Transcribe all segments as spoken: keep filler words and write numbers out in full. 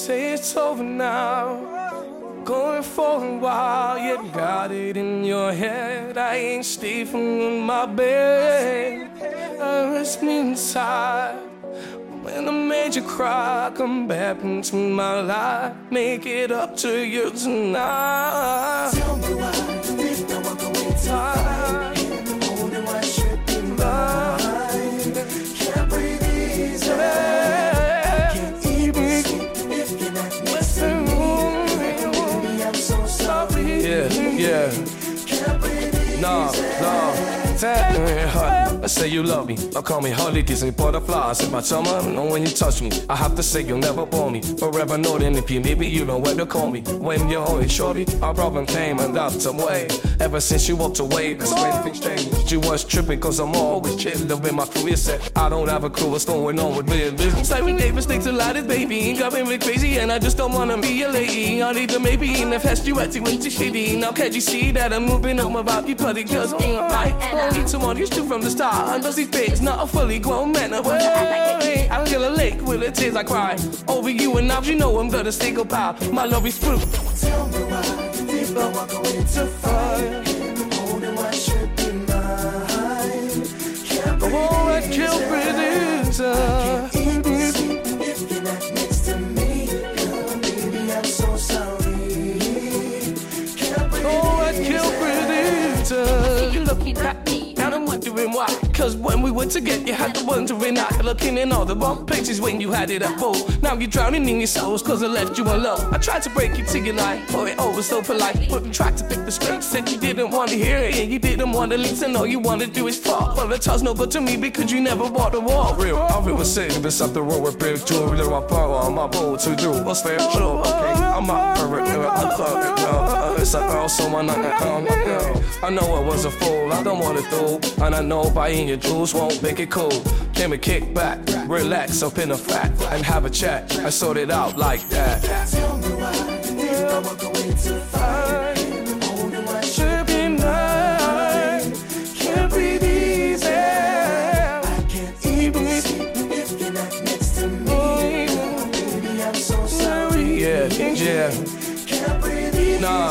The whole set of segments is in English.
say it's over now. Going for a while, you got it in your head. I ain't sleeping in my bed. Hurts me inside. When I made you cry, come back into my life. Make it up to you tonight. Tell me why did I walk away to fight? In the morning, why should be mine? Can't breathe easy. I can't even sleep if you're not next to me. Baby, I'm so sorry. Yeah, yeah. Can't breathe easy. No, no. I say you love me, or call me honey, kiss me butterflies in my summer. Know when you touch me, I have to say you'll never bore me. Forever know then if you maybe you know where to call me. When you're holding shorty, our problem came and that's some way. Ever since you walked away, that's when things changed. You was tripping cause I'm always chillin' up in my career set. I don't have a clue what's going on with me and business. Like we made mistakes a lot, baby. Got me really crazy and I just don't wanna be a lady. I need to maybe in the fast you acting way too shady. Now can't you see that I'm moving on about you putty cause I'm alright. I need someone used to from the start. I know these things, not a fully grown man. Away. I feel a lake with the tears I cry. Over you and now you know I'm gonna say goodbye. My love is through. Tell me why did I walk away to fight? In the morning, why should be mine? Can't breathe. Oh, I can't breathe. I can't even sleep if you're not next to me. Girl, baby, I'm so sorry. Can't breathe. Oh, I can't breathe. You looking at me, and I'm wondering why. Cause when we were together, you had the wondering eye. Looking in all the wrong places when you had it at full. Now you're drowning in your souls cause I left you alone. I tried to break you to your line, pour it over so polite. But you tried to pick the straight, said you didn't want to hear it. And you didn't want to listen, all you want to do is fall. Well, the toss no good to me because you never walked the wall. Real, I feel sitting beside the road with big jewelry. There my power on my boat to do. What's fair? Oh, okay, I'm not perfect. I thought it, no. It's a girl, so I'm not, I know I was a fool, I don't want it though. And I know buying your jewels won't make it cool. Can we kick back, relax up in a fat, and have a chat? I sort it out like that. Tell me why did I walk away to fight? In the morning, why should be mine? Can't breathe easy. I can't even sleep if you're not next to me. Baby, I'm so sorry. Yeah, yeah. Can't breathe easy. Nah,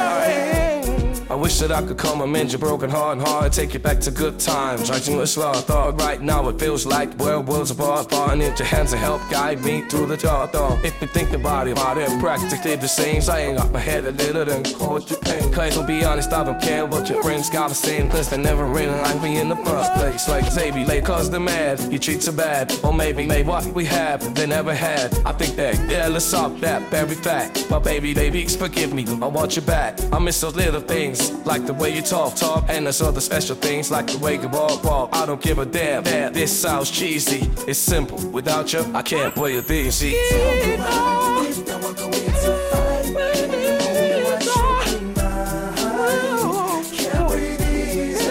I wish that I could come amend your broken heart and heart, take you back to good times. Writing a slow thought right now, it feels like we're worlds apart. Falling into your hands to help guide me through the dark. Though, if you think about it, about it, practically the same. So I ain't got my head a little than cause your pain. Cause to be honest, I don't care what your friends gotta say. Cause they never really like me in the first place. Like Xavier, late cause they're mad, you treat so bad. Or maybe, maybe what we have, they never had. I think that, yeah, let's solve that very fact. But baby, baby, forgive me, I want you back. I miss those little things. Like the way you talk, talk, and there's other special things like the way you walk, walk. I don't give a damn, damn. This sounds cheesy. It's simple. Without you, I can't play it easy. Tell me why did I walk away to fight? In the morning, why should be mine? Can't breathe easy.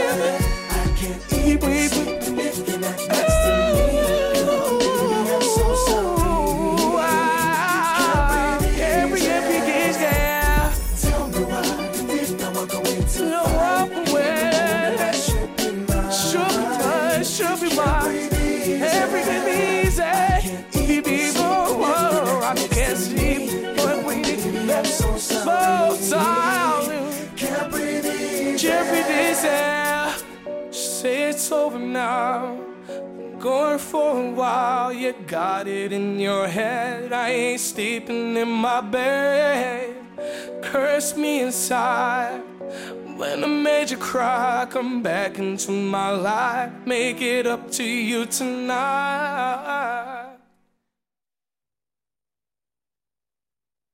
I can't even sleep if you're not next to me. Girl, baby, I'm so sorry. Can't breathe easy. Tell me why did I walk away to No fight? walk away. Should be mine. Should be mine, should be mine. Everything easy. Be more. I can't sleep. But we need so so tired. Can't breathe easy. Jeffrey this say it's over now. Going for a while, you got it in your head. I ain't sleeping in my bed. Curse me inside. When I made you cry, come back into my life. Make it up to you tonight.